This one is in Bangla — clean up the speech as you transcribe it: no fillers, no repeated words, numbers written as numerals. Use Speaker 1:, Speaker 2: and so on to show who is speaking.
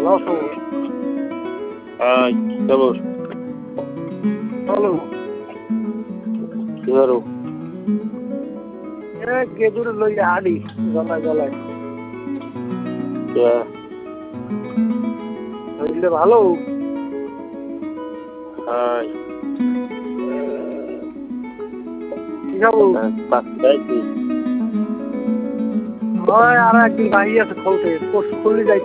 Speaker 1: ভালো আছো?
Speaker 2: খবর
Speaker 1: ভালো।
Speaker 2: কি করো?
Speaker 1: গেদুরে লইয়া হাঁড়ি গলায় গলায় হইলে ভালো। কি খাবো?
Speaker 2: কি
Speaker 1: হয় আর একদিন বাহি আছে খোলতে, পরশু খুললি যাই।